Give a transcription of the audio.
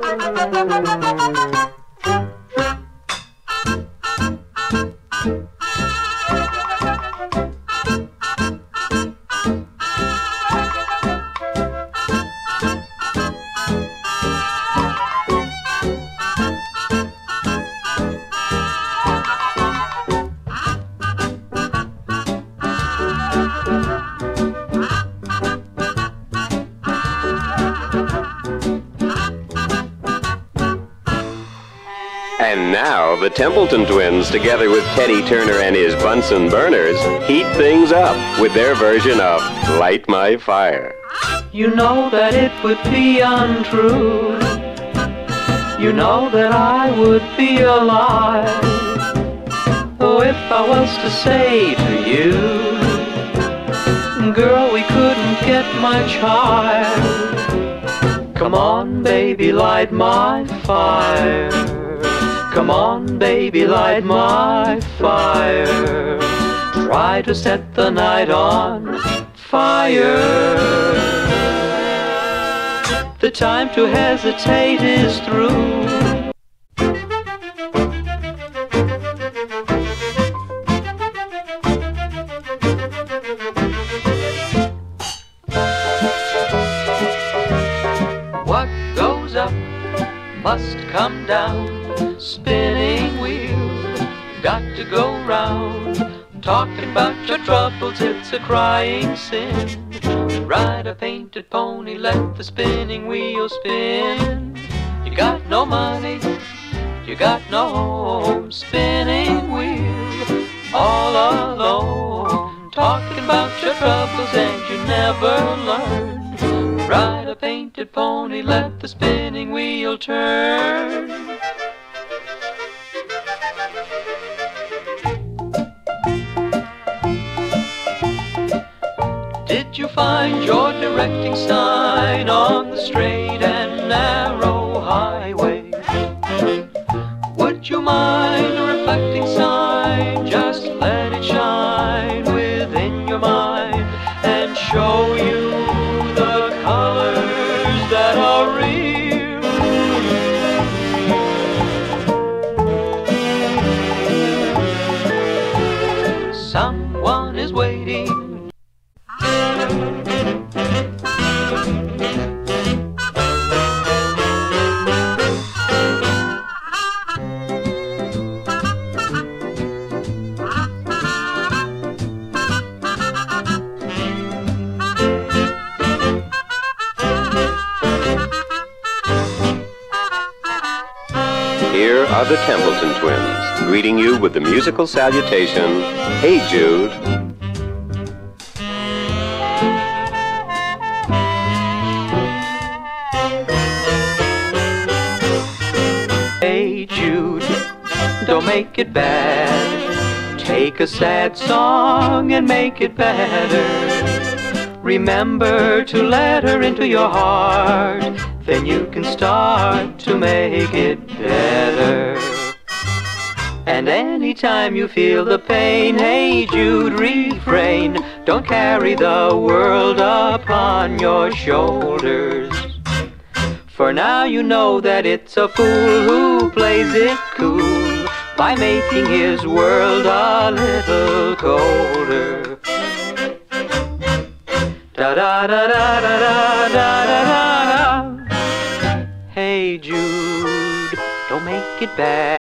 And now, the Templeton Twins, together with Teddy Turner and his Bunsen Burners, heat things up with their version of Light My Fire. You know that it would be untrue. You know that I would be a lie. Oh, if I was to say to you, girl, we couldn't get much higher. Come on, baby, light my fire. Come on, baby, light my fire. Try to set the night on fire. The time to hesitate is through. What goes up must come down. Spinning wheel, got to go round. Talking about your troubles, it's a crying sin. Ride a painted pony, let the spinning wheel spin. You got no money, you got no home. Spinning wheel, all alone. Talking about your troubles and you never learn. Ride a painted pony, let the spinning wheel turn. Did you find your directing sign on the straight and narrow highway? Would you mind a reflecting sign? Just let it shine within your mind and show you the colors that are real. Someone is waiting. Here are the Templeton Twins, greeting you with the musical salutation, Hey Jude. Hey Jude, don't make it bad. Take a sad song and make it better. Remember to let her into your heart, then you can start to make it better. And anytime you feel the pain, hey Jude, refrain. Don't carry the world upon your shoulders. For now you know that it's a fool who plays it cool by making his world a little colder. Da da da da da da da da da. Hey Jude, don't make it bad.